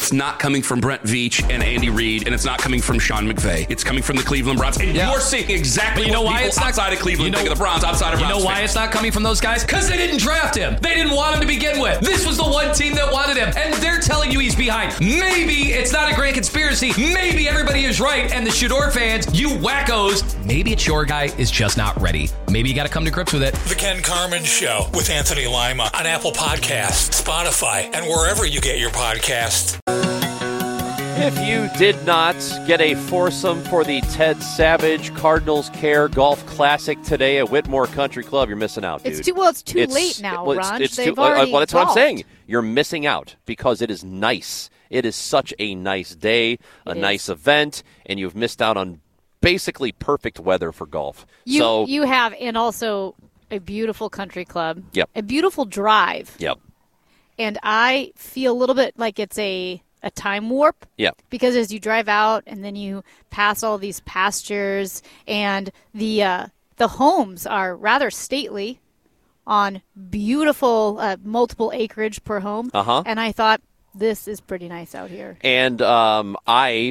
it's not coming from Brent Veach and Andy Reid, and it's not coming from Sean McVay. It's coming from the Cleveland Browns. And you're seeing exactly what people outside of Cleveland think of the Browns, outside of Browns. You know why it's not coming from those guys? Because they didn't draft him. They didn't want him to begin with. This was the one team that wanted him, and they're telling you he's behind. Maybe it's not a grand conspiracy. Maybe everybody is right, and the Shador fans, you wackos, maybe it's your guy is just not ready. Maybe you got to come to grips with it. The Ken Carman Show with Anthony Lima on Apple Podcasts, Spotify, and wherever you get your podcasts. If you did not get a foursome for the Ted Savage Cardinals Care Golf Classic today at Whitmore Country Club, you're missing out, dude. It's too late now, Ron. That's what I'm saying. You're missing out because it is nice. It is such a nice day, nice event, and you've missed out on basically perfect weather for golf. You have, and also a beautiful country club. Yep. A beautiful drive. Yep. And I feel a little bit like it's a time warp. Yeah. Because as you drive out and then you pass all these pastures and the homes are rather stately on beautiful multiple acreage per home. Uh-huh. And I thought this is pretty nice out here. And I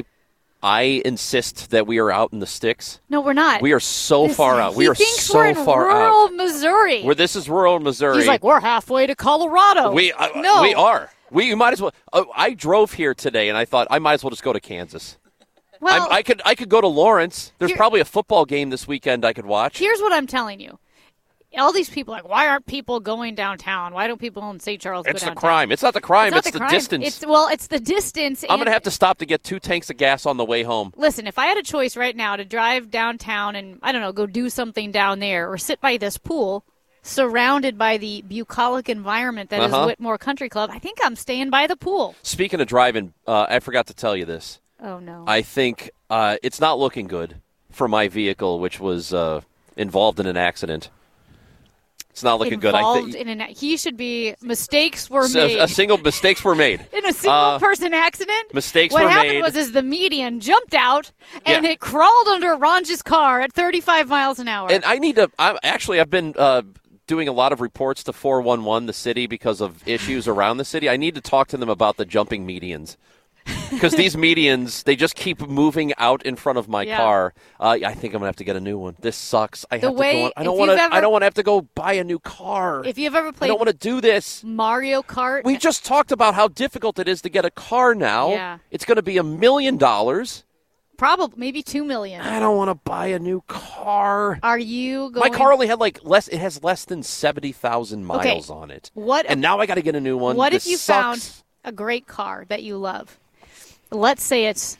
insist that we are out in the sticks. No, we're not. We are so far out. We are so we're in far rural out. Missouri. This is rural Missouri. He's like, we're halfway to Colorado. No. We are. You might as well. I drove here today, and I thought I might as well just go to Kansas. Well, I could go to Lawrence. There's probably a football game this weekend I could watch. Here's what I'm telling you. All these people are like, why aren't people going downtown? Why don't people in St. Charles go downtown? It's the crime. It's not the crime. It's the crime. distance. It's the distance. I'm going to have to stop to get 2 tanks of gas on the way home. Listen, if I had a choice right now to drive downtown and, I don't know, go do something down there or sit by this pool surrounded by the bucolic environment that is Whitmore Country Club, I think I'm staying by the pool. Speaking of driving, I forgot to tell you this. Oh, no. I think it's not looking good for my vehicle, which was involved in an accident. It's not looking good. He should be. Mistakes were made. Mistakes were made in a single person accident. Mistakes were made. What happened was the median jumped out and it crawled under Ron's car at 35 miles an hour. And I've been doing a lot of reports to 411, the city, because of issues around the city. I need to talk to them about the jumping medians. Because these medians, they just keep moving out in front of my car. I think I'm going to have to get a new one. This sucks. I don't want to have to go buy a new car. If you've ever played I don't want to do this. Mario Kart. We just talked about how difficult it is to get a car now. Yeah. It's going to be $1 million. Probably, maybe $2 million. I don't want to buy a new car. Are you going? My car only had it has less than 70,000 miles on it. And now I got to get a new one. What if you found a great car that you love? Let's say it's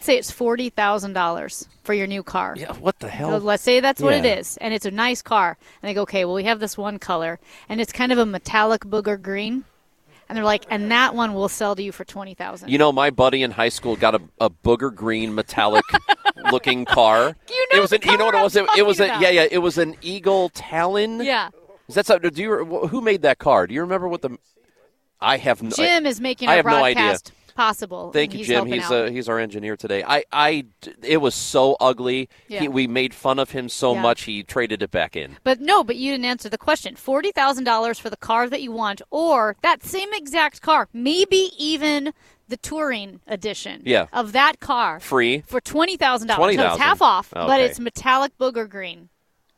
$40,000 for your new car. Yeah, what the hell? So let's say that's what it is, and it's a nice car. And they go, okay, well, we have this one color, and it's kind of a metallic booger green. And they're like, and that one will sell to you for $20,000. You know, my buddy in high school got a booger green metallic looking car. You know what it was? It was an Eagle Talon. Yeah. Is that something? Who made that car? Do you remember what the? I have no. Jim is making our broadcast possible. Thank you, Jim. He's our engineer today. It was so ugly. Yeah. We made fun of him so much he traded it back in. But you didn't answer the question. $40,000 for the car that you want, or that same exact car, maybe even the touring edition of that car, free for $20,000. $20,000. No, it's half off, okay. But it's metallic booger green.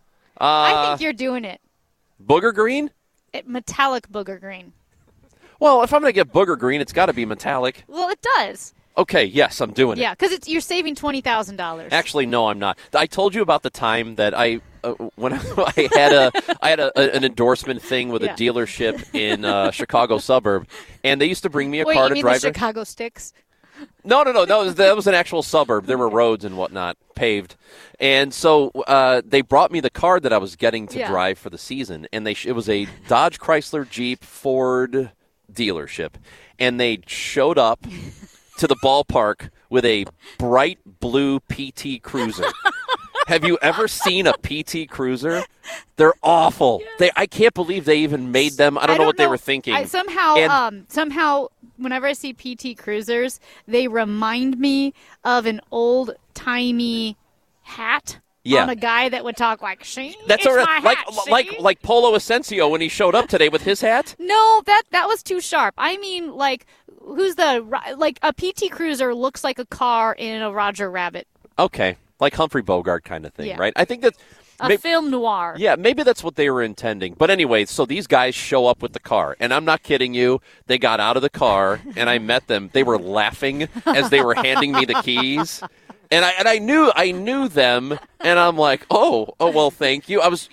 I think you're doing it. Booger green? Metallic booger green. Well, if I'm going to get booger green, it's got to be metallic. Well, it does. Okay, yes, I'm doing it. Yeah, because you're saving $20,000. Actually, no, I'm not. I told you about the time that when I had an endorsement thing with a dealership in Chicago suburb, and they used to bring me a car to drive. The Chicago Sticks? No. That was an actual suburb. There were roads and whatnot, paved. And so they brought me the car that I was getting to drive for the season, and it was a Dodge Chrysler Jeep Ford dealership, and they showed up to the ballpark with a bright blue PT Cruiser. Have you ever seen a PT Cruiser? They're awful. I can't believe they even made them. I don't know what they were thinking. Somehow, whenever I see PT Cruisers, they remind me of an old-timey hat. Yeah. On a guy that would talk like, that's it's my hat, like Polo Asensio when he showed up today with his hat. No, that was too sharp. I mean, like like a PT Cruiser looks like a car in a Roger Rabbit. Okay, like Humphrey Bogart kind of thing, right? I think that's film noir. Yeah, maybe that's what they were intending. But anyway, so these guys show up with the car, and I'm not kidding you. They got out of the car, and I met them. They were laughing as they were handing me the keys. And I knew them, and I'm like, oh, well, thank you. I was,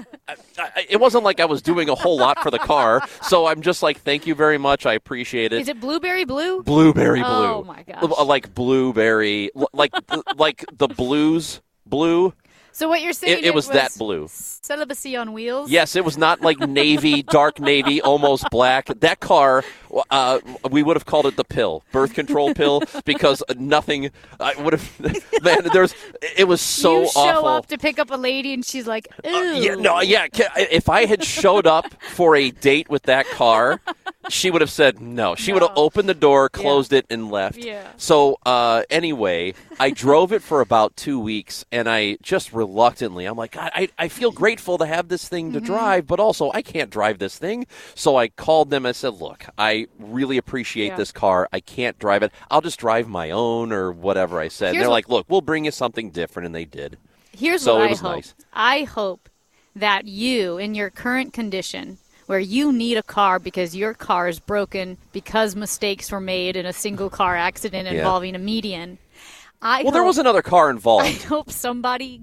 it wasn't like I was doing a whole lot for the car, so I'm just like, thank you very much. I appreciate it. Is it blueberry blue? Blueberry blue. Oh my gosh! Like blueberry, like the blues blue. So what you're saying? It was that blue. Celibacy on wheels. Yes, it was not like navy, dark navy, almost black. That car, we would have called it the pill, birth control pill, because nothing. I would have. Man, it was so awful. You show up to pick up a lady, and she's like, "Ew." If I had showed up for a date with that car, she would have said no. She would have opened the door, closed it, and left. Yeah. So anyway, I drove it for about 2 weeks, and I just reluctantly, I'm like, God, I feel grateful to have this thing to drive, but also I can't drive this thing. So I called them and said, look, I really appreciate this car. I can't drive it. I'll just drive my own or whatever I said. And they're like, look, we'll bring you something different, and they did. Here's what I hope. Nice. I hope that you, in your current condition, where you need a car because your car is broken because mistakes were made in a single car accident involving a median. There was another car involved. I hope somebody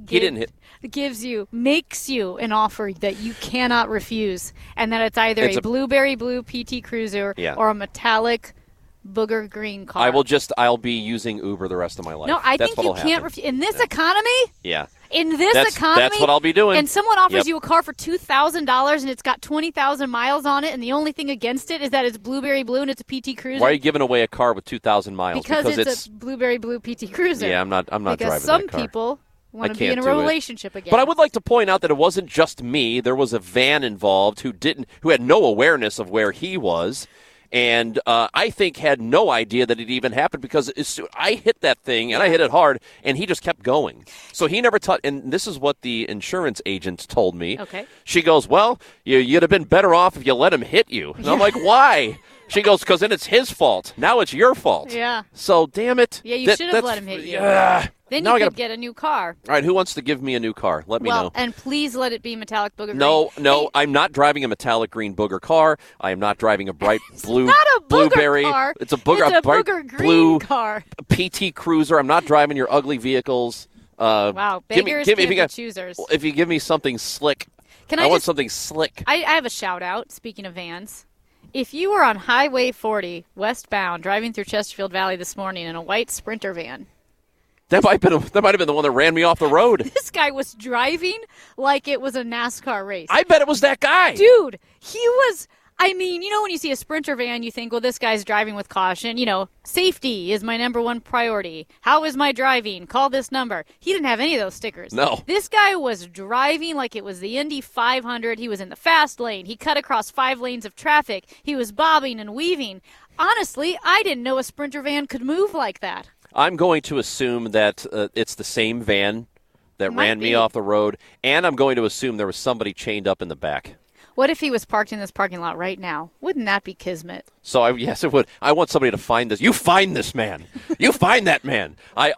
makes you an offer that you cannot refuse, and that it's either a blueberry blue PT Cruiser or a metallic booger green car. I'll be using Uber the rest of my life. No, I think you can't refuse. In this economy? Yeah. In this economy? That's what I'll be doing. And someone offers you a car for $2,000 and it's got 20,000 miles on it, and the only thing against it is that it's blueberry blue and it's a PT Cruiser. Why are you giving away a car with 2,000 miles? Because it's a blueberry blue PT Cruiser. Yeah, I'm not driving that car. Because some people want to be in a relationship again. But I would like to point out that it wasn't just me. There was a van involved who had no awareness of where he was. And I think had no idea that it even happened, because I hit that thing, and I hit it hard, and he just kept going. So he never and this is what the insurance agent told me. Okay. She goes, well, you'd have been better off if you let him hit you. And I'm like, why? She goes, because then it's his fault. Now it's your fault. Yeah. So, damn it. Yeah, you should have let him hit you. Then you could get a new car. All right, who wants to give me a new car? Let me know. And please let it be metallic booger green. No, hey. I'm not driving a metallic green booger car. I am not driving a bright blue not a blueberry. Car. It's a bright booger green blue car. PT Cruiser. I'm not driving your ugly vehicles. Wow, beggars can't be choosers. If you give me something slick, I want something slick. I have a shout out, speaking of vans. If you were on Highway 40 westbound driving through Chesterfield Valley this morning in a white Sprinter van, that might have been the one that ran me off the road. This guy was driving like it was a NASCAR race. I bet it was that guy. Dude, he was... I mean, when you see a Sprinter van, you think, well, this guy's driving with caution. Safety is my number one priority. How is my driving? Call this number. He didn't have any of those stickers. No. This guy was driving like it was the Indy 500. He was in the fast lane. He cut across 5 lanes of traffic. He was bobbing and weaving. Honestly, I didn't know a Sprinter van could move like that. I'm going to assume that it's the same van that ran me off the road, and I'm going to assume there was somebody chained up in the back. What if he was parked in this parking lot right now? Wouldn't that be kismet? So, yes, it would. I want somebody to find this. You find this man. You find that man.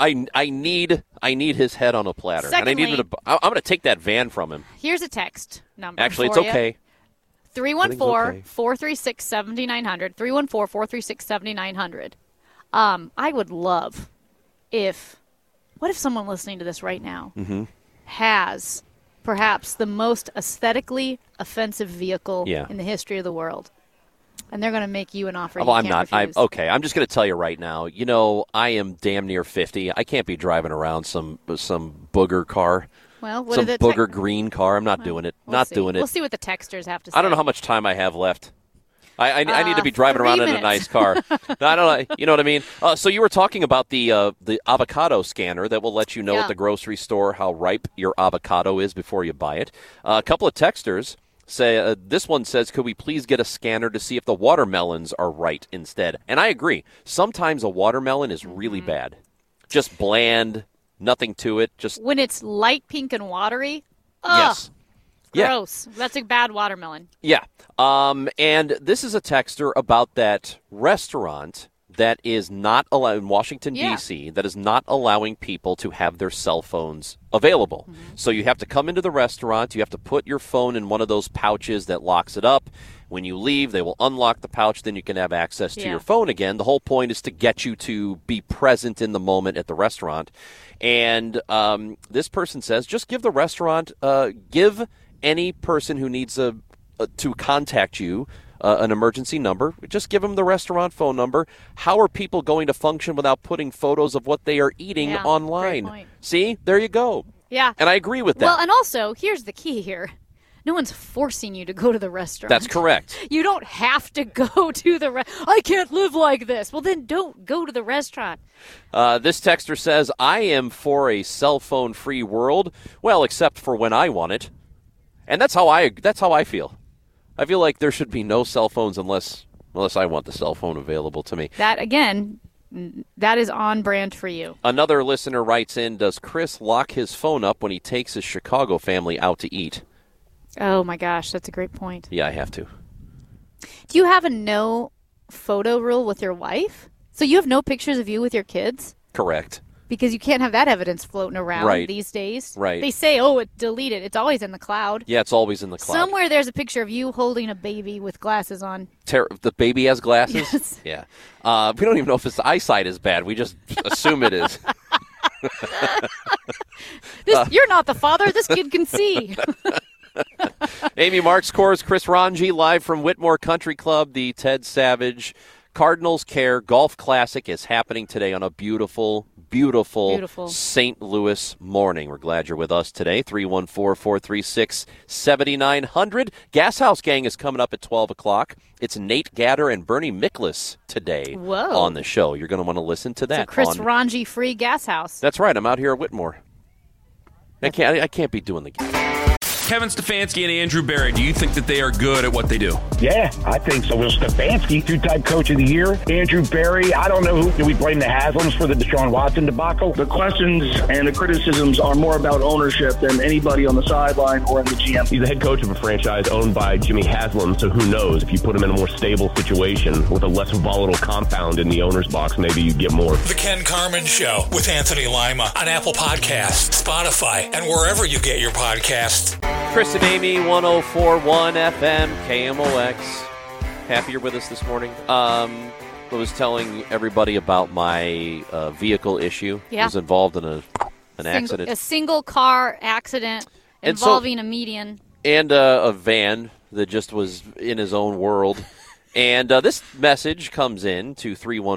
I need his head on a platter. Secondly, and I'm going to take that van from him. Here's a text number. Actually, it's okay. 314-436-7900. 314-436-7900. I would love what if someone listening to this right now has perhaps the most aesthetically offensive vehicle in the history of the world, and they're going to make you an offer you can't refuse. I'm just going to tell you right now, I am damn near 50. I can't be driving around some booger car. Well, what some booger green car. I'm not doing it. Doing it. We'll see what the texters have to say. I don't know how much time I have left. I need to be driving around in a nice car. I don't know. You know what I mean? So you were talking about the avocado scanner that will let you know at the grocery store how ripe your avocado is before you buy it. A couple of texters say, this one says, could we please get a scanner to see if the watermelons are right instead? And I agree. Sometimes a watermelon is really bad. Just bland, nothing to it. Just when it's light pink and watery. Yes. Gross. That's a bad watermelon. Yeah. And this is a texter about that restaurant that is not allowed in Washington, D.C., that is not allowing people to have their cell phones available. So you have to come into the restaurant. You have to put your phone in one of those pouches that locks it up. When you leave, they will unlock the pouch. Then you can have access to your phone again. The whole point is to get you to be present in the moment at the restaurant. And this person says, just give the restaurant, give any person who needs to contact you an emergency number. Just give them the restaurant phone number. How are people going to function without putting photos of what they are eating online? Great point. See, there you go. Yeah. And I agree with that. Well, and also, here's the key here. No one's forcing you to go to the restaurant. That's correct. You don't have to go to the restaurant. I can't live like this. Well, then don't go to the restaurant. This texter says, I am for a cell phone free world. Well, except for when I want it. And that's how I feel. I feel like there should be no cell phones unless I want the cell phone available to me. That, again, that is on brand for you. Another listener writes in, does Chris lock his phone up when he takes his Chicago family out to eat? Oh, my gosh, that's a great point. Yeah, I have to. Do you have a no photo rule with your wife? So you have no pictures of you with your kids? Correct. Because you can't have that evidence floating around these days. Right. They say, oh, it's deleted. It's always in the cloud. Yeah, it's always in the cloud. Somewhere there's a picture of you holding a baby with glasses on. The baby has glasses? Yes. Yeah. We don't even know if his eyesight is bad. We just assume it is. You're not the father. This kid can see. Amy Marks scores Chris Ranji live from Whitmore Country Club. The Ted Savage Cardinals Care Golf Classic is happening today on a beautiful St. Louis morning. We're glad you're with us today. 314-436-7900. Gas House Gang is coming up at 12 o'clock. It's Nate Gatter and Bernie Miklas today on the show. You're going to want to listen to that. So Chris Ranji free Gas House. That's right. I'm out here at Whitmore. I can't be doing the game. Kevin Stefanski and Andrew Berry, do you think that they are good at what they do? Yeah, I think so. Well, Stefanski, two-time coach of the year. Andrew Berry, I don't know do we blame the Haslams for the Deshaun Watson debacle? The questions and the criticisms are more about ownership than anybody on the sideline or in the GM. He's the head coach of a franchise owned by Jimmy Haslam, so who knows? If you put him in a more stable situation with a less volatile compound in the owner's box, maybe you get more. The Ken Carman Show with Anthony Lima on Apple Podcasts, Spotify, and wherever you get your podcasts. Chris and Amy, 104.1 FM, KMOX. Happy you're with us this morning. I was telling everybody about my vehicle issue. Yeah. I was involved in an accident. A single car accident involving a median. And a van that just was in his own world. And this message comes in to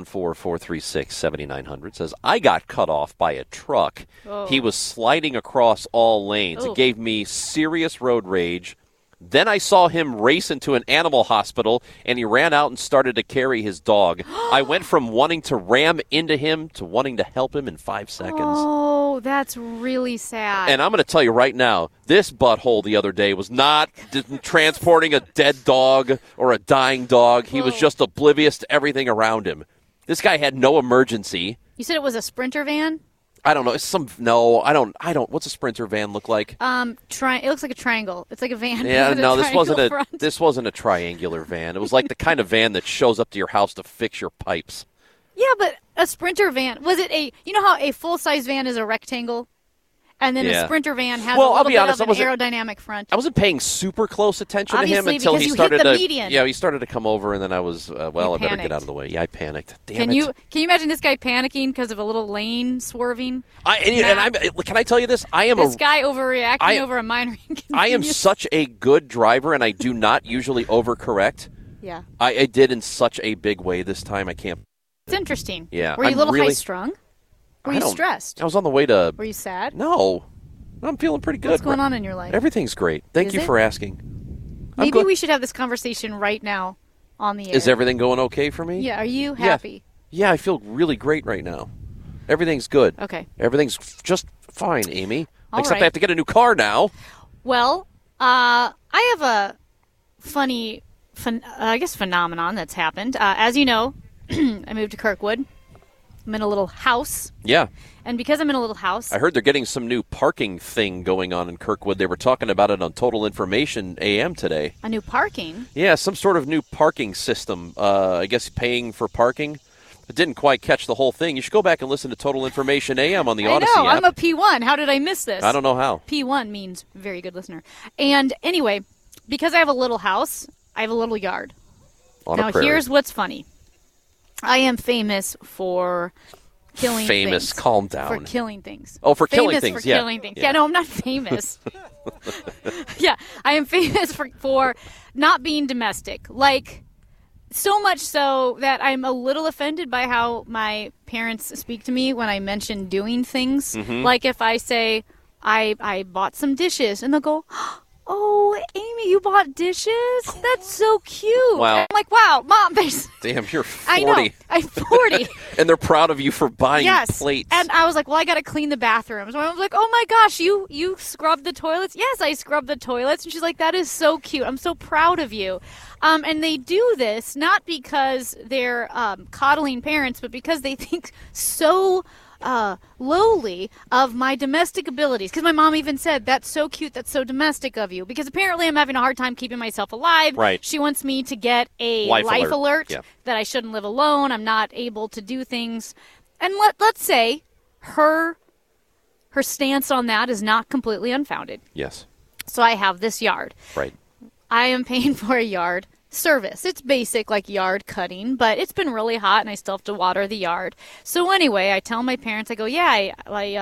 314-436-7900. Says, I got cut off by a truck. Oh. He was sliding across all lanes. Oh. It gave me serious road rage. Then I saw him race into an animal hospital, and he ran out and started to carry his dog. I went from wanting to ram into him to wanting to help him in 5 seconds. Oh, that's really sad. And I'm going to tell you right now, this butthole the other day was not transporting a dead dog or a dying dog. He was just oblivious to everything around him. This guy had no emergency. You said it was a Sprinter van? I don't know. I don't. What's a Sprinter van look like? It looks like a triangle. It's like a van. Yeah, no, this wasn't wasn't a triangular van. It was like the kind of van that shows up to your house to fix your pipes. Yeah, but a Sprinter van, was it you know how a full-size van is a rectangle? And then a Sprinter van has a little bit of an aerodynamic front. I wasn't paying super close attention to him until he started hit the median. Yeah, he started to come over, and then I was, I better get out of the way. Yeah, I panicked. Damn it. Can you imagine this guy panicking because of a little lane swerving? Can I tell you this? This guy overreacting over a minor inconvenience. I am such a good driver, and I do not usually overcorrect. Yeah. I did in such a big way this time. I can't. It's interesting. Yeah. Were you a little high-strung? Were you stressed? I was on the way to... Were you sad? No. I'm feeling pretty good. What's going on in your life? Everything's great. Thank you for asking. Maybe we should have this conversation right now on the air. Is everything going okay for me? Yeah. Are you happy? Yeah, I feel really great right now. Everything's good. Okay. Everything's just fine, Amy. Except I have to get a new car now. Well, I have a funny, phenomenon that's happened. As you know, I moved to Kirkwood. I'm in a little house. Yeah. And because I'm in a little house. I heard they're getting some new parking thing going on in Kirkwood. They were talking about it on Total Information AM today. A new parking? Yeah, some sort of new parking system. I guess paying for parking. I didn't quite catch the whole thing. You should go back and listen to Total Information AM on the Odyssey I know. app. I'm a P1. How did I miss this? I don't know how. P1 means very good listener. And anyway, because I have a little house, I have a little yard. On a now, prairie. here's what's funny. I am famous for killing things. Calm down. For killing things. Oh, for killing famous things, for yeah. killing things. Yeah, no, I'm not famous. Yeah, I am famous for not being domestic. Like, so much so that I'm a little offended by how my parents speak to me when I mention doing things. Mm-hmm. Like if I say, I bought some dishes, and they'll go, oh, Amy, you bought dishes? That's so cute. Wow. I'm like, wow, Mom. Damn, you're 40. I know. I'm 40. And they're proud of you for buying plates. And I was like, well, I got to clean the bathrooms. So I was like, oh, my gosh, you scrubbed the toilets? Yes, I scrubbed the toilets. And she's like, that is so cute. I'm so proud of you. And they do this not because they're coddling parents, but because they think so lowly of my domestic abilities. Because my mom even said, that's so cute, that's so domestic of you. Because apparently I'm having a hard time keeping myself alive. Right. She wants me to get a life alert that I shouldn't live alone. I'm not able to do things. And let's say her stance on that is not completely unfounded. Yes. So I have this yard. Right. I am paying for a yard service. It's basic, like yard cutting, but it's been really hot and I still have to water the yard. So anyway, I tell my parents, I go, yeah,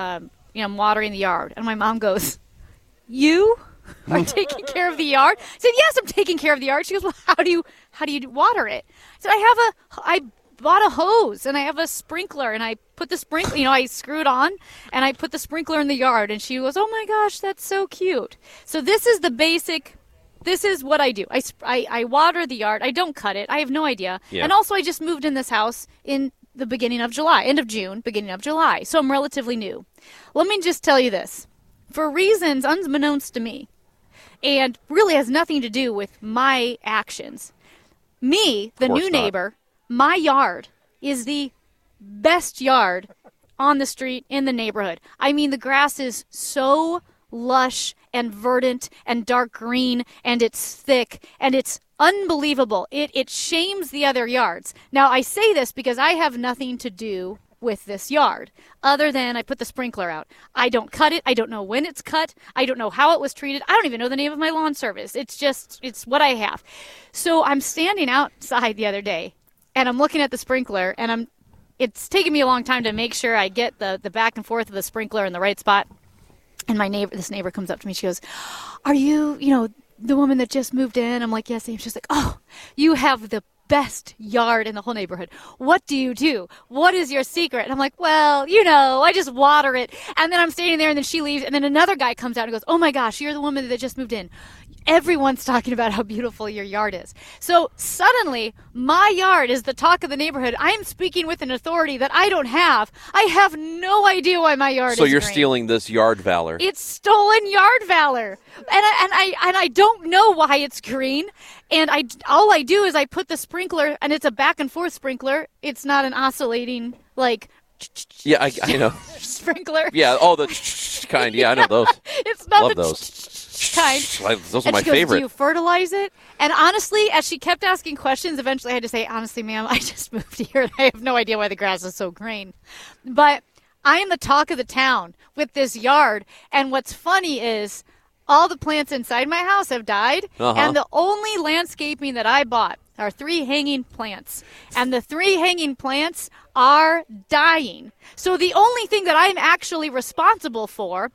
I'm watering the yard. And my mom goes, you are taking care of the yard? I said, yes, I'm taking care of the yard. She goes, well, how do you water it? I said, I bought a hose and I have a sprinkler and I put the sprinkler, I screw it on and I put the sprinkler in the yard. And she goes, oh my gosh, that's so cute. So this is the basic. This is what I do. I water the yard. I don't cut it. I have no idea. Yeah. And also I just moved in this house in the beginning of July, end of June, beginning of July. So I'm relatively new. Let me just tell you this. For reasons unbeknownst to me, and really has nothing to do with my actions, me, the new neighbor, my yard is the best yard on the street in the neighborhood. I mean, the grass is so lush and verdant and dark green, and it's thick, and it's unbelievable. It shames the other yards. Now, I say this because I have nothing to do with this yard, other than I put the sprinkler out. I don't cut it. I don't know when it's cut. I don't know how it was treated. I don't even know the name of my lawn service. It's what I have. So I'm standing outside the other day, and I'm looking at the sprinkler, and it's taken me a long time to make sure I get the back and forth of the sprinkler in the right spot. And this neighbor comes up to me. She goes, are you, the woman that just moved in? I'm like, yes. And she's like, oh, you have the best yard in the whole neighborhood. What do you do? What is your secret? And I'm like, well, I just water it. And then I'm standing there, and then she leaves. And then another guy comes out and goes, oh my gosh, you're the woman that just moved in. Everyone's talking about how beautiful your yard is. So suddenly, my yard is the talk of the neighborhood. I'm speaking with an authority that I don't have. I have no idea why my yard is green. So you're stealing this yard valor. It's stolen yard valor. And I don't know why it's green. And all I do is I put the sprinkler, and it's a back and forth sprinkler. It's not an oscillating, yeah, I know. sprinkler. Yeah, the kind. Yeah, I know those. It's not Love the those. Kind. Those are my favorite. Do you fertilize it? And honestly, as she kept asking questions, eventually I had to say, honestly, ma'am, I just moved here and I have no idea why the grass is so green. But I am the talk of the town with this yard. And what's funny is all the plants inside my house have died. And the only landscaping that I bought are 3 hanging plants. And the 3 hanging plants are dying. So the only thing that I'm actually responsible for,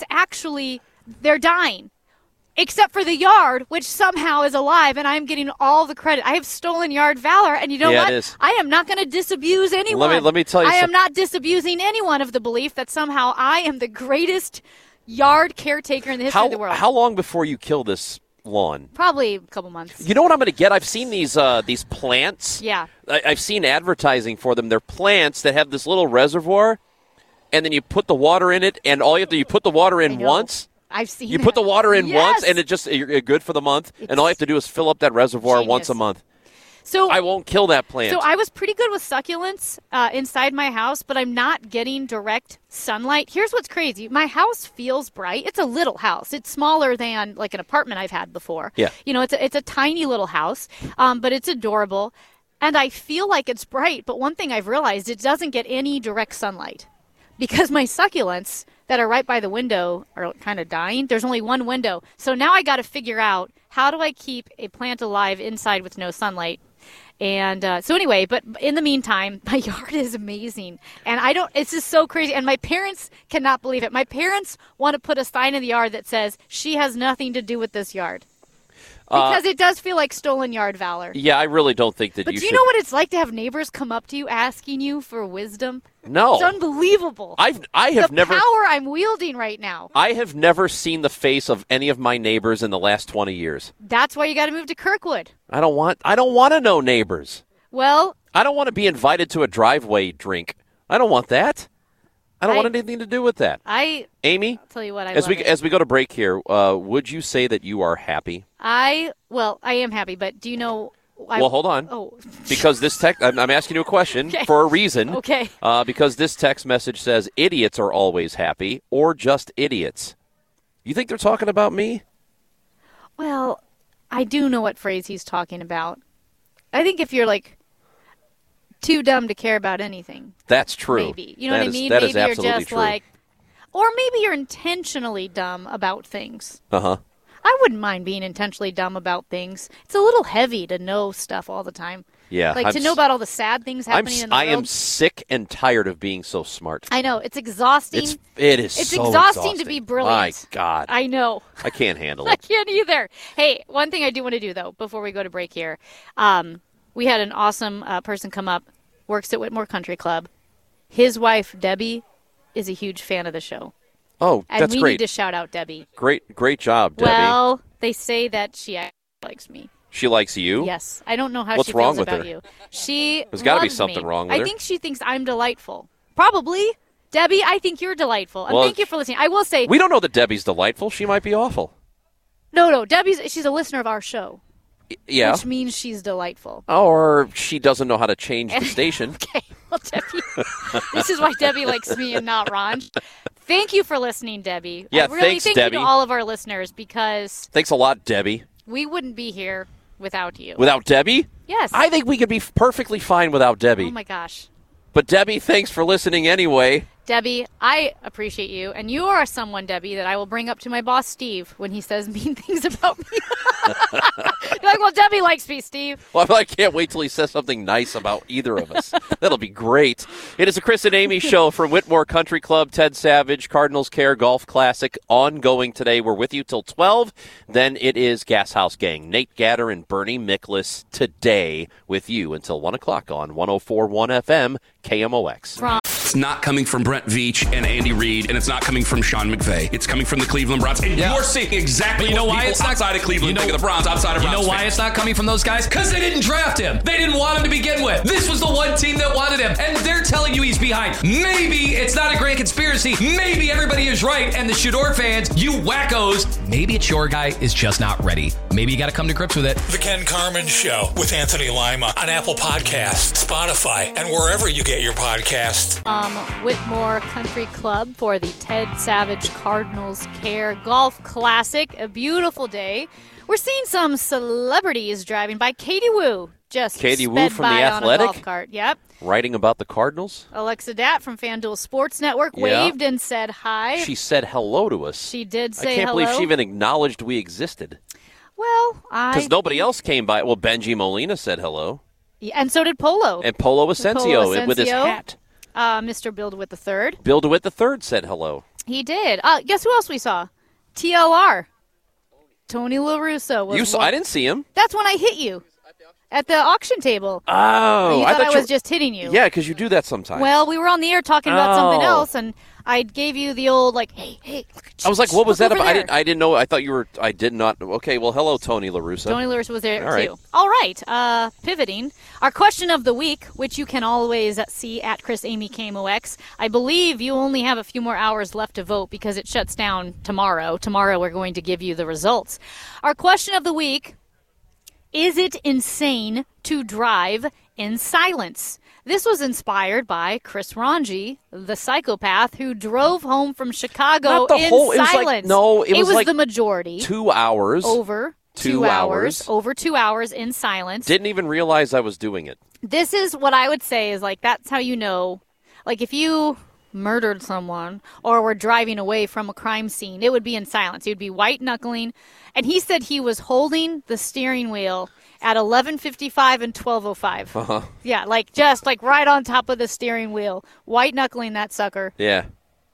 they're dying. Except for the yard, which somehow is alive, and I'm getting all the credit. I have stolen yard valor, and you know what? It is. I am not going to disabuse anyone. Let me tell you I am not disabusing anyone of the belief that somehow I am the greatest yard caretaker in the history of the world. How long before you kill this lawn? Probably a couple months. You know what I'm going to get? I've seen these plants. Yeah. I've seen advertising for them. They're plants that have this little reservoir, and then you put the water in it, and you put the water in once. I've seen You put the water in yes. once, and you're good for the month, and all you have to do is fill up that reservoir once a month. So I won't kill that plant. So I was pretty good with succulents inside my house, but I'm not getting direct sunlight. Here's what's crazy. My house feels bright. It's a little house. It's smaller than like an apartment I've had before. Yeah. It's a tiny little house, but it's adorable. And I feel like it's bright, but one thing I've realized, it doesn't get any direct sunlight. Because my succulents that are right by the window are kind of dying. There's only one window. So now I got to figure out, how do I keep a plant alive inside with no sunlight? And so anyway, but in the meantime, my yard is amazing. And it's just so crazy. And my parents cannot believe it. My parents want to put a sign in the yard that says, she has nothing to do with this yard. Because it does feel like stolen yard valor. Yeah, I really don't think that but you do should. you know what it's like to have neighbors come up to you asking you for wisdom? No. It's unbelievable. I have never. The power I'm wielding right now. I have never seen the face of any of my neighbors in the last 20 years. That's why you got to move to Kirkwood. I don't want to know neighbors. Well, I don't want to be invited to a driveway drink. I don't want that. I don't want anything to do with that. Amy, I'll tell you what, as we go to break here, would you say that you are happy? I am happy, but do you know? Hold on. Oh, because this text, I'm asking you a question for a reason. Okay. Because this text message says idiots are always happy, or just idiots. You think they're talking about me? Well, I do know what phrase he's talking about. I think if you're like too dumb to care about anything. That's true. Maybe. You know what I mean? Maybe you're just true. or maybe you're intentionally dumb about things. Uh-huh. I wouldn't mind being intentionally dumb about things. It's a little heavy to know stuff all the time. Yeah. To know about all the sad things happening in the world. I am sick and tired of being so smart. I know. It's exhausting. It's so exhausting to be brilliant. My God. I know. I can't handle I it. can't either. Hey, one thing I do want to do, though, before we go to break here. We had an awesome person come up, works at Whitmore Country Club. His wife, Debbie, is a huge fan of the show. Oh, and that's great. And we need to shout out Debbie. Great job, Debbie. Well, they say that she actually likes me. She likes you? Yes. I don't know how What's she wrong feels with about her? you. There's got to be something wrong with her. I think she thinks I'm delightful. Probably. Debbie, I think you're delightful. And thank you for listening. I will say... We don't know that Debbie's delightful. She might be awful. No. She's a listener of our show. Yeah. Which means she's delightful. Or she doesn't know how to change the station. Okay. Well, Debbie, this is why Debbie likes me and not Ron. Thank you for listening, Debbie. Yeah, thank Debbie. you to all of our listeners, because... Thanks a lot, Debbie. We wouldn't be here without you. Without Debbie? Yes. I think we could be perfectly fine without Debbie. Oh, my gosh. But Debbie, thanks for listening anyway. Debbie, I appreciate you, and you are someone, Debbie, that I will bring up to my boss, Steve, when he says mean things about me. You're like, well, Debbie likes me, Steve. Well, I can't wait till he says something nice about either of us. That'll be great. It is a Chris and Amy show from Whitmore Country Club. Ted Savage, Cardinals Care Golf Classic, ongoing today. We're with you till 12. Then it is Gas House Gang. Nate Gatter and Bernie Miklasz today with you until 1 o'clock on 104.1 FM KMOX. It's not coming from Brent Veach and Andy Reid, and it's not coming from Sean McVay. It's coming from the Cleveland Browns. And you're seeing exactly what people outside of Cleveland think of the Browns, outside of Browns. You know why fans. it's not coming from those guys? Because they didn't draft him. They didn't want him to begin with. This was the one team that wanted him, and they're telling you he's behind. Maybe it's not a grand conspiracy. Maybe everybody is right, and the Shador fans, you wackos, maybe it's your guy is just not ready. Maybe you got to come to grips with it. The Ken Carman Show with Anthony Lima on Apple Podcasts, Spotify, and wherever you get your podcasts. Whitmore Country Club for the Ted Savage Cardinals Care Golf Classic. A beautiful day. We're seeing some celebrities driving by. Katie Woo just Katie Woo sped from by The on Athletic? a golf cart. Yep. Writing about the Cardinals? Alexa Datt from FanDuel Sports Network waved and said hi. She said hello to us. She did say hello. I can't believe she even acknowledged we existed. Well, because nobody else came by. Well, Benji Molina said hello. Yeah, and so did Polo. And Polo Asensio with his hat. Mr. Bill DeWitt III. Bill DeWitt III said hello. He did. Guess who else we saw? TLR. Tony La Russa. I didn't see him. That's when I hit you. At the auction table. Oh. You thought I was just hitting you. Yeah, because you do that sometimes. Well, we were on the air talking about something else, and I gave you the old, hey. I was like, what was that about? I didn't know. I thought you were, I did not. Okay, well, hello, Tony La Russa. Tony La Russa was there, All too. All right. Pivoting. Our question of the week, which you can always see at Chris Amy KMOX. I believe you only have a few more hours left to vote because it shuts down tomorrow. Tomorrow we're going to give you the results. Our question of the week Is it insane to drive in silence? This was inspired by Chris Ranji, the psychopath who drove home from Chicago in silence. It was the majority. 2 hours. Over 2 hours. Over 2 hours in silence. Didn't even realize I was doing it. This is what I would say is like, that's how you know, like if you murdered someone or were driving away from a crime scene, it would be in silence. It would be white knuckling. And he said he was holding the steering wheel at 11:55 and 12:05. Uh-huh. Yeah, like just like right on top of the steering wheel, white knuckling that sucker. Yeah.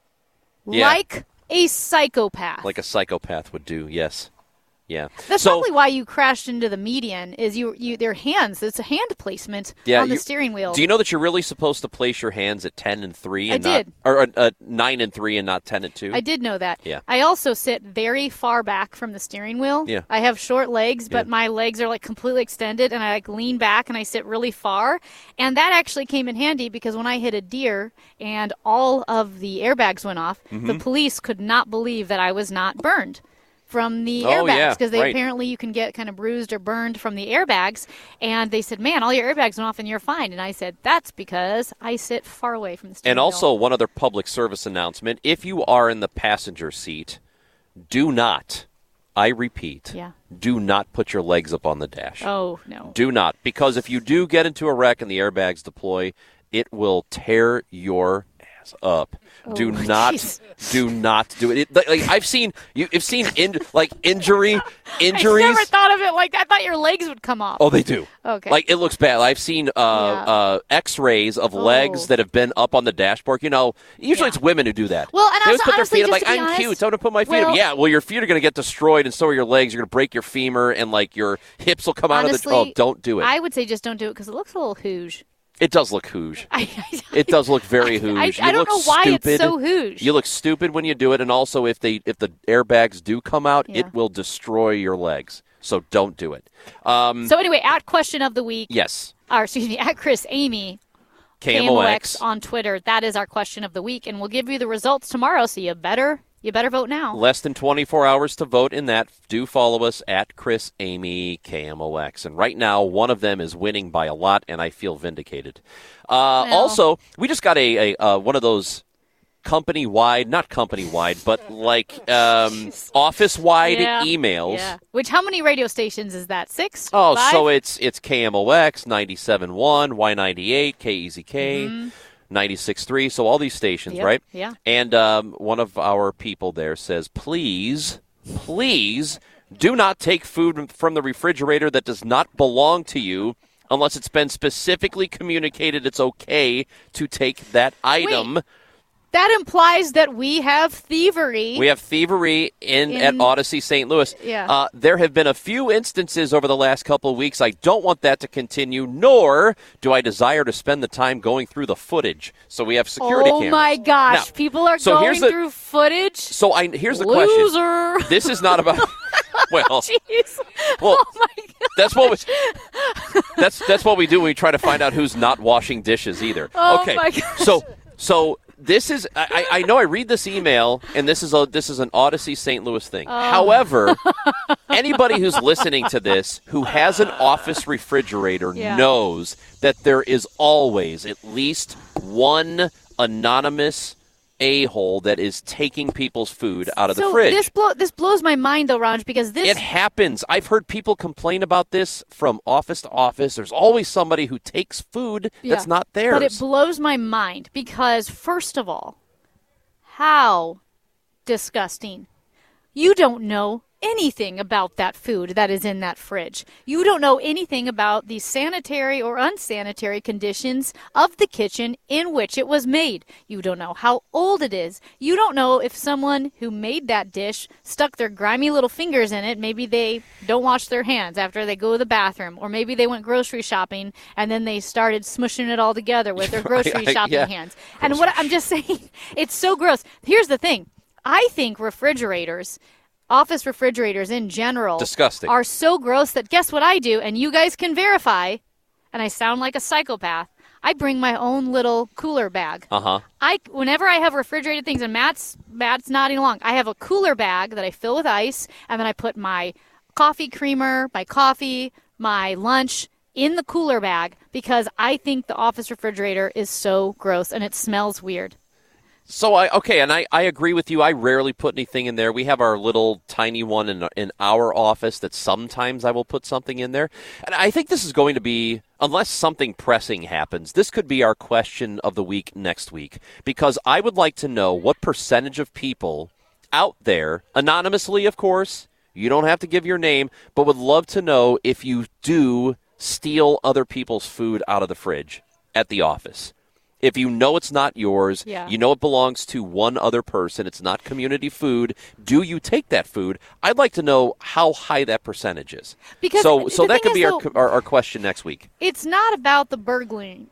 Like a psychopath. Like a psychopath would do, yes. Yeah. That's probably why you crashed into the median is their hands. It's a hand placement on the steering wheel. Do you know that you're really supposed to place your hands at 10 and 3 and I did. Or 9 and 3 and not 10 and 2? I did know that. Yeah. I also sit very far back from the steering wheel. Yeah. I have short legs, but my legs are like completely extended and I like lean back and I sit really far. And that actually came in handy because when I hit a deer and all of the airbags went off, the police could not believe that I was not burned from the airbags because apparently you can get kind of bruised or burned from the airbags. And they said, man, all your airbags went off and you're fine. And I said, that's because I sit far away from the steering wheel. And also one other public service announcement. If you are in the passenger seat, do not, I repeat, do not put your legs up on the dash. Oh, no. Do not. Because if you do get into a wreck and the airbags deploy, it will tear your ass up. Do not do it. Like I've seen injuries. I never thought of it like that. I thought your legs would come off. Oh, they do. Okay. Like it looks bad. I've seen X-rays of legs that have been up on the dashboard. You know, usually it's women who do that. Well, and they always also, put their feet up like, I'm cute. So I'm going to put my feet up. Yeah, well, your feet are going to get destroyed, and so are your legs. You're going to break your femur, and like your hips will come out of the. Oh, don't do it. I would say just don't do it because it looks a little hooge. It does look hooge. It does look very hooge. I don't know why it's so hooge. You look stupid when you do it, and also if the airbags do come out, it will destroy your legs. So don't do it. So anyway, at question of the week. Yes. Or excuse me, at Chris Amy. KMOX on Twitter. That is our question of the week, and we'll give you the results tomorrow. So you better vote now. Less than 24 hours to vote in that. Do follow us at Chris Amy KMOX. And right now, one of them is winning by a lot, and I feel vindicated. Also, we just got a one of those company-wide, not company-wide, but like office-wide emails. Yeah. Which, how many radio stations is that? 6? Oh, 5? so it's KMOX, 97.1, Y98, KEZK. 96.3, so all these stations, right? Yeah. And one of our people there says, please do not take food from the refrigerator that does not belong to you unless it's been specifically communicated it's okay to take that item. Wait. That implies that we have thievery. We have thievery at Odyssey St. Louis. Yeah. There have been a few instances over the last couple of weeks. I don't want that to continue, nor do I desire to spend the time going through the footage. So we have security cameras. Oh, my gosh. Now, people are going through footage? So here's the Loser. question. This is not about... Well, jeez. Well, oh my God. That's what we do when we try to find out who's not washing dishes either. Oh, okay. my gosh. So this is I know I read this email and this is an Odyssey St. Louis thing. However, anybody who's listening to this who has an office refrigerator knows that there is always at least one anonymous a-hole that is taking people's food out of the fridge. This blows my mind, though, Raj, because It happens. I've heard people complain about this from office to office. There's always somebody who takes food that's not theirs. But it blows my mind because, first of all, how disgusting. You don't know anything about that food that is in that fridge. You don't know anything about the sanitary or unsanitary conditions of the kitchen in which it was made. You don't know how old it is. You don't know if someone who made that dish stuck their grimy little fingers in it. Maybe they don't wash their hands after they go to the bathroom, or maybe they went grocery shopping and then they started smushing it all together with their grocery shopping hands. And what I'm just saying, it's so gross. Here's the thing. I think office refrigerators in general disgusting. Are so gross that guess what I do, and you guys can verify, and I sound like a psychopath, I bring my own little cooler bag. Whenever I have refrigerated things, and Matt's nodding along, I have a cooler bag that I fill with ice, and then I put my coffee creamer, my coffee, my lunch in the cooler bag because I think the office refrigerator is so gross and it smells weird. So, I agree with you. I rarely put anything in there. We have our little tiny one in our office that sometimes I will put something in there. And I think this is going to be, unless something pressing happens, this could be our question of the week next week. Because I would like to know what percentage of people out there, anonymously, of course, you don't have to give your name, but would love to know if you do steal other people's food out of the fridge at the office. If you know it's not yours, you know it belongs to one other person, it's not community food, do you take that food? I'd like to know how high that percentage is. Because so that could be our question next week. It's not about the burglaring.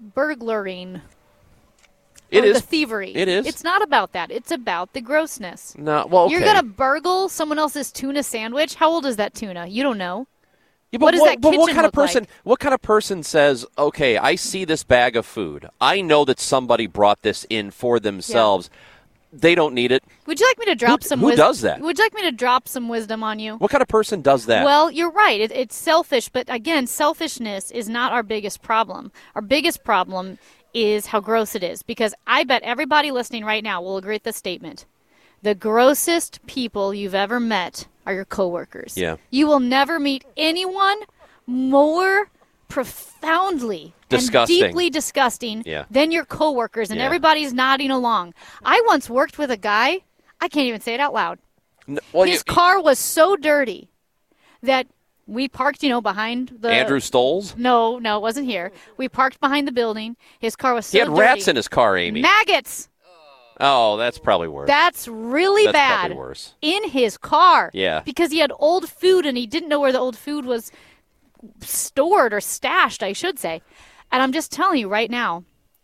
It is the thievery. It is. It's not about that. It's about the grossness. No, well, okay. You're going to burgle someone else's tuna sandwich? How old is that tuna? You don't know. Yeah, but what kind of person? Like? What kind of person says, "Okay, I see this bag of food. I know that somebody brought this in for themselves. Yeah. They don't need it." Would you like me to drop some? Who does that? Would you like me to drop some wisdom on you? What kind of person does that? Well, you're right. It's selfish, but again, selfishness is not our biggest problem. Our biggest problem is how gross it is. Because I bet everybody listening right now will agree with this statement: the grossest people you've ever met are your coworkers. Yeah. You will never meet anyone more profoundly disgusting. And deeply disgusting than your coworkers, and everybody's nodding along. I once worked with a guy, I can't even say it out loud. His car was so dirty that we parked, behind the... Andrew Stoles? No, it wasn't here. We parked behind the building. His car was so dirty. He had rats in his car, Amy. Maggots! Oh, that's probably worse. That's really bad. That's probably worse. In his car. Yeah. Because he had old food and he didn't know where the old food was stored or stashed, I should say. And I'm just telling you right now,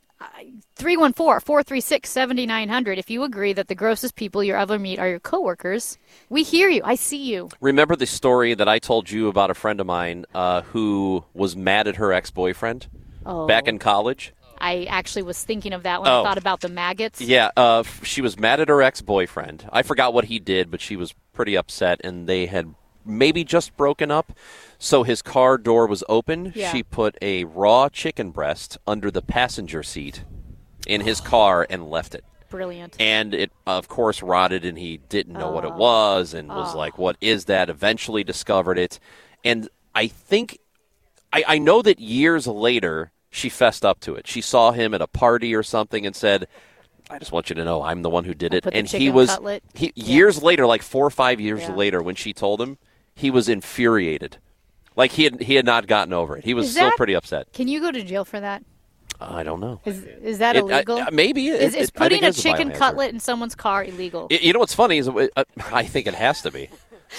314-436-7900, if you agree that the grossest people you ever meet are your coworkers, we hear you. I see you. Remember the story that I told you about a friend of mine who was mad at her ex-boyfriend back in college? I actually was thinking of that when I thought about the maggots. Yeah, she was mad at her ex-boyfriend. I forgot what he did, but she was pretty upset, and they had maybe just broken up. So his car door was open. Yeah. She put a raw chicken breast under the passenger seat in his car and left it. Brilliant. And it, of course, rotted, and he didn't know what it was and was like, what is that? Eventually discovered it. And I think, I know that years later, she fessed up to it. She saw him at a party or something and said, I just want you to know I'm the one who did it. And he was, years later, like 4 or 5 years later, when she told him, he was infuriated. Like he had not gotten over it. He was still pretty upset. Can you go to jail for that? I don't know. Is that illegal? Maybe. Is putting a chicken cutlet in someone's car illegal? You know what's funny is I think it has to be.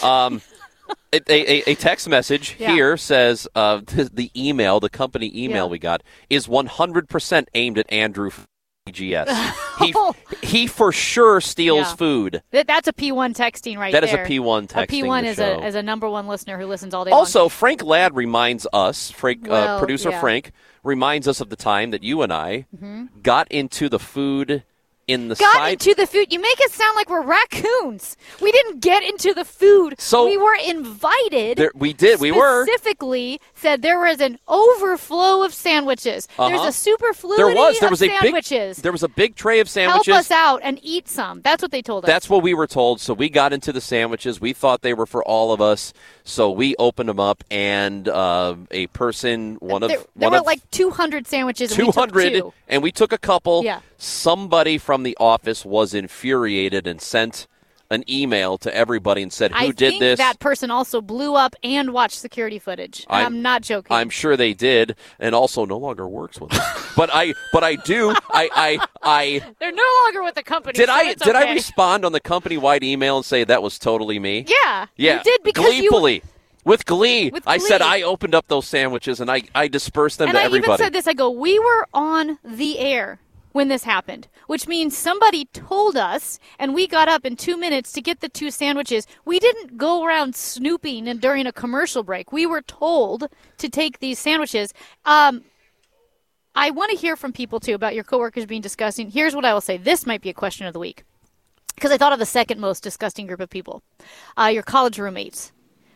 A text message here says the email, the company email we got, is 100% aimed at Andrew GS. He for sure steals food. That's a P1 texting right there. That is a P1 texting. A P1 is a number one listener who listens all day also, long. Frank Ladd reminds us, producer Frank, reminds us of the time that you and I got into the food in the got into the food. You make it sound like we're raccoons. We didn't get into the food. So we were invited. We did. We were. Specifically said there was an overflow of sandwiches. There's a superfluity of sandwiches. There was a big tray of sandwiches. Help us out and eat some. That's what they told us. That's what we were told. So we got into the sandwiches. We thought they were for all of us. So we opened them up, and a person, there were like 200 sandwiches. 200, and we took a couple. Yeah. Somebody from the office was infuriated and sent an email to everybody and said, who did this? I think that person also blew up and watched security footage. I'm not joking. I'm sure they did, and also no longer works with them. but I do. They're no longer with the company. Did I respond on the company-wide email and say that was totally me? Yeah. You did because gleefully. With glee. I said I opened up those sandwiches and I dispersed them to everybody. And I even said this. I go, we were on the air when this happened, which means somebody told us, and we got up in 2 minutes to get the 2 sandwiches. We didn't go around snooping during a commercial break. We were told to take these sandwiches. I want to hear from people, too, about your coworkers being disgusting. Here's what I will say. This might be a question of the week, because I thought of the second most disgusting group of people, your college roommates.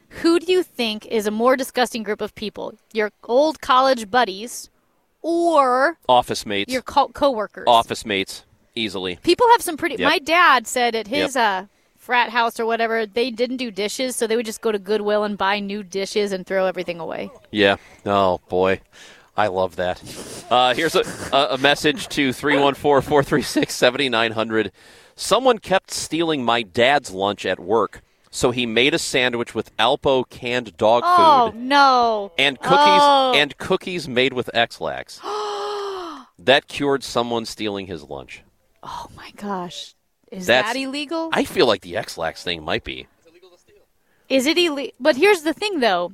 Who do you think is a more disgusting group of people? Your old college buddies or office mates? Your coworkers? Office mates, easily. People have some pretty... Yep. My dad said at his frat house or whatever, they didn't do dishes, so they would just go to Goodwill and buy new dishes and throw everything away. Yeah. Oh, boy. I love that. Here's a message to 314-436-7900. Someone kept stealing my dad's lunch at work, so he made a sandwich with Alpo canned dog food. Oh, no. And cookies made with X-Lax. That cured someone stealing his lunch. Oh, my gosh. Is that illegal? I feel like the X-Lax thing might be. It's illegal to steal. Is it illegal? But here's the thing, though.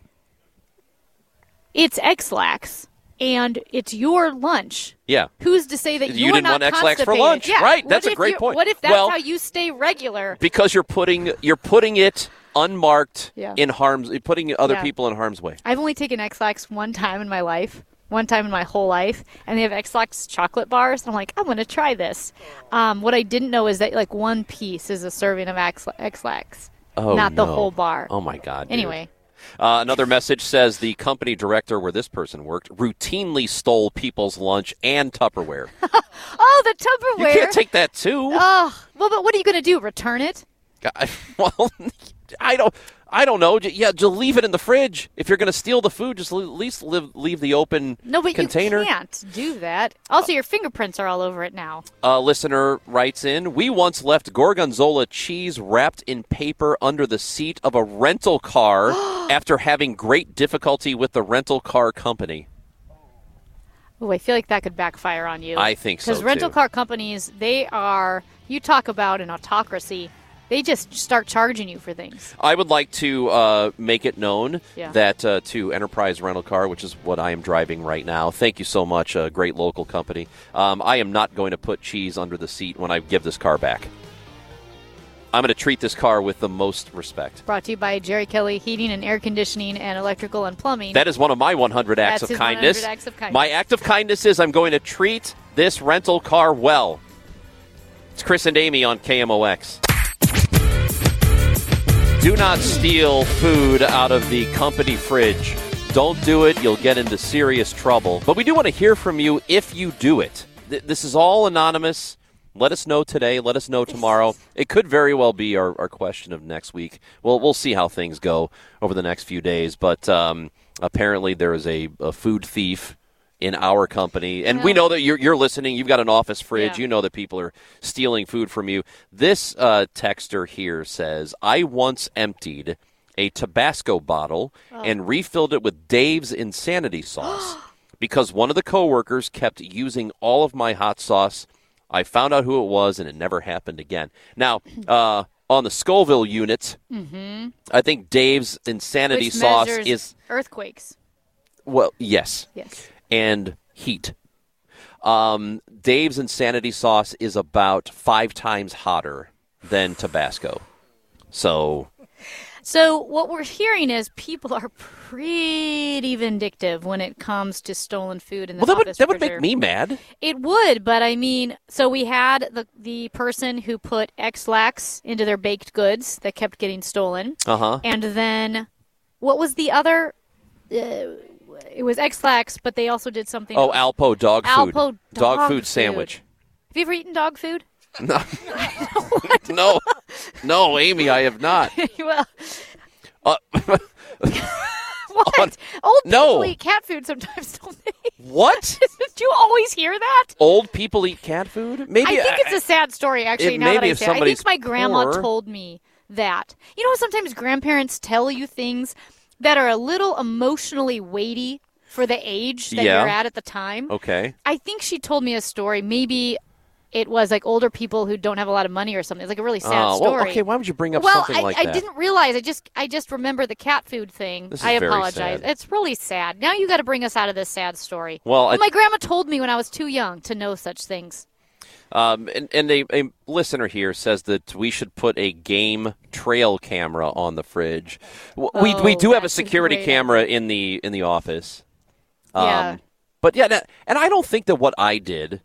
It's X-Lax, and it's your lunch. Yeah. Who's to say that you you're didn't not want X-Lax for lunch? Yeah. Right. That's a great point. What if that's how you stay regular? Because you're putting it unmarked in putting other people in harm's way. I've only taken X-Lax one time in my whole life, and they have X-Lax chocolate bars. I'm like, I'm going to try this. What I didn't know is that like one piece is a serving of X-Lax, not the whole bar. Oh, my God. Dude. Anyway. Another message says the company director where this person worked routinely stole people's lunch and Tupperware. Oh, the Tupperware. You can't take that, too. Well, but what are you going to do, return it? Well, I don't know. Yeah, just leave it in the fridge. If you're going to steal the food, just at least leave the open container. No, but you can't do that. Also, your fingerprints are all over it now. A listener writes in, we once left Gorgonzola cheese wrapped in paper under the seat of a rental car after having great difficulty with the rental car company. Oh, I feel like that could backfire on you. I think so, because rental car companies, you talk about an autocracy. They just start charging you for things. I would like to make it known that to Enterprise Rental Car, which is what I am driving right now, thank you so much, a great local company. I am not going to put cheese under the seat when I give this car back. I'm going to treat this car with the most respect. Brought to you by Jerry Kelly Heating and Air Conditioning and Electrical and Plumbing. That is one of my 100 acts of kindness. 100 acts of kindness. My act of kindness is I'm going to treat this rental car well. It's Chris and Amy on KMOX. Do not steal food out of the company fridge. Don't do it. You'll get into serious trouble. But we do want to hear from you if you do it. This is all anonymous. Let us know today. Let us know tomorrow. It could very well be our question of next week. We'll see how things go over the next few days. But apparently there is a food thief in our company. And we know that you're listening. You've got an office fridge. Yeah. You know that people are stealing food from you. This texter here says, I once emptied a Tabasco bottle and refilled it with Dave's Insanity sauce because one of the coworkers kept using all of my hot sauce. I found out who it was, and it never happened again. Now, on the Scoville unit, I think Dave's Insanity sauce is... earthquakes. Well, yes. And heat. Dave's Insanity sauce is about 5 times hotter than Tabasco. So what we're hearing is people are pretty vindictive when it comes to stolen food in the office. That would make me mad. It would, but I mean, so we had the person who put X-Lax into their baked goods that kept getting stolen. And then what was the other... it was X-Lax, but they also did something else. Alpo dog food. Alpo dog food sandwich. Have you ever eaten dog food? No. No, Amy, I have not. Well, what? Old people eat cat food sometimes, don't they? What? Do you always hear that? Old people eat cat food? Maybe I think it's a sad story, actually, now that I say it. I think my grandma told me that. You know, sometimes grandparents tell you things that are a little emotionally weighty for the age that you're at the time. Okay. I think she told me a story. Maybe it was like older people who don't have a lot of money or something. It's like a really sad story. Well, okay, why would you bring up something like that? I didn't realize. I just remember the cat food thing. I apologize. It's really sad. Now you got to bring us out of this sad story. Well, my grandma told me when I was too young to know such things. And a listener here says that we should put a game trail camera on the fridge. We do have a security camera in the office. Yeah. But yeah, and I don't think that what I did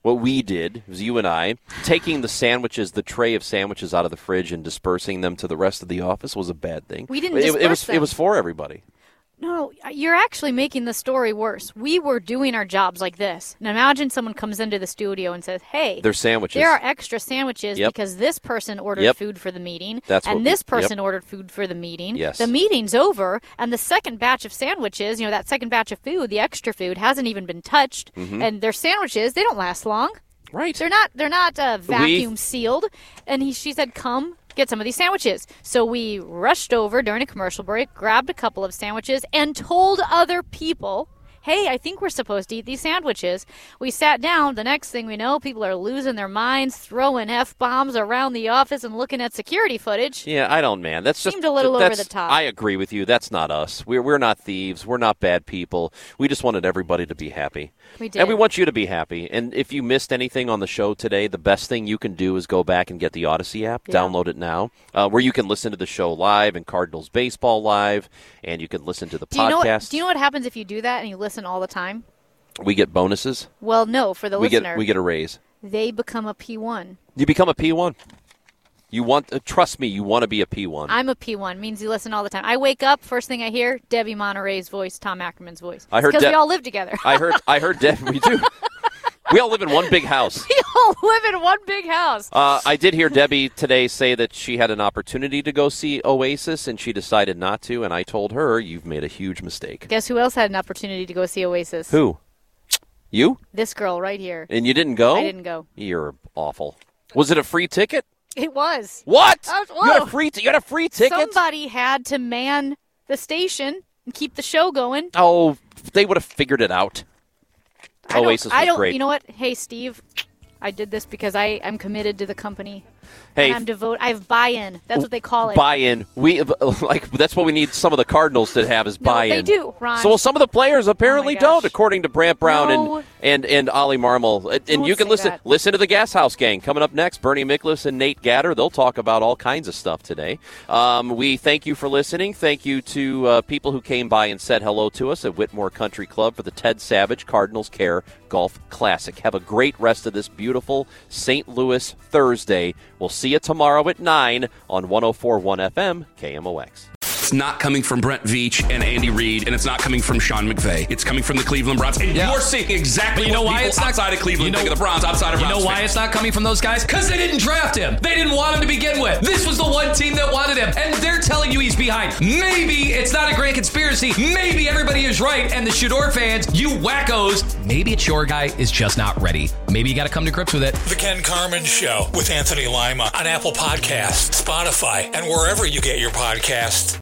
what we did, was you and I, taking the sandwiches, the tray of sandwiches out of the fridge and dispersing them to the rest of the office was a bad thing. We didn't disperse them. It was for everybody. No, you're actually making the story worse. We were doing our jobs like this. Now imagine someone comes into the studio and says, hey, there's sandwiches. There are extra sandwiches because this person ordered food for the meeting, and this person ordered food for the meeting. Yes. The meeting's over, and the second batch of sandwiches, that second batch of food, the extra food, hasn't even been touched, and their sandwiches, they don't last long. Right. They're not vacuum sealed. And she said, come get some of these sandwiches. So we rushed over during a commercial break, grabbed a couple of sandwiches, and told other people, hey, I think we're supposed to eat these sandwiches. We sat down. The next thing we know, people are losing their minds, throwing F-bombs around the office and looking at security footage. Yeah, I don't, man. That's just seemed a little over the top. I agree with you. That's not us. We're not thieves. We're not bad people. We just wanted everybody to be happy. We did. And we want you to be happy. And if you missed anything on the show today, the best thing you can do is go back and get the Odyssey app. Yeah. Download it now, where you can listen to the show live and Cardinals baseball live, and you can listen to the podcast. Do you know what happens if you do that and you listen all the time? We get bonuses? Well, no, for the listener. We get a raise. They become a P1. You become a P1. You want, trust me, you want to be a P1. I'm a P1. Means you listen all the time. I wake up, first thing I hear, Debbie Monterey's voice, Tom Ackerman's voice. Because we all live together. I heard Debbie. We do. We all live in one big house. We all live in one big house. I did hear Debbie today say that she had an opportunity to go see Oasis, and she decided not to, and I told her, you've made a huge mistake. Guess who else had an opportunity to go see Oasis? Who? You? This girl right here. And you didn't go? I didn't go. You're awful. Was it a free ticket? It was. What? You had a free ticket? Somebody had to man the station and keep the show going. Oh, they would have figured it out. Oasis was great. You know what? Hey, Steve, I did this because I'm committed to the company. Hey, I'm devoted. I have buy-in. That's what they call it. Buy-in. That's what we need some of the Cardinals to have is buy-in. They do, Ron. So some of the players apparently don't, according to Brant Brown and Ollie Marmol. And you can listen to the Gas House Gang coming up next. Bernie Miklasz and Nate Gatter. They'll talk about all kinds of stuff today. We thank you for listening. Thank you to people who came by and said hello to us at Whitmore Country Club for the Ted Savage Cardinals Care Golf Classic. Have a great rest of this beautiful St. Louis Thursday. We'll see you tomorrow at 9 on 104.1 FM KMOX. It's not coming from Brent Veach and Andy Reid, and it's not coming from Sean McVay. It's coming from the Cleveland Browns. And you're seeing exactly what people outside of Cleveland think of the Browns, outside of Browns. You know why it's not coming from those guys? Because they didn't draft him. They didn't want him to begin with. This was the one team that wanted him, and they're telling you he's behind. Maybe it's not a grand conspiracy. Maybe everybody is right, and the Shador fans, you wackos, maybe it's your guy is just not ready. Maybe you got to come to grips with it. The Ken Carman Show with Anthony Lima on Apple Podcasts, Spotify, and wherever you get your podcasts.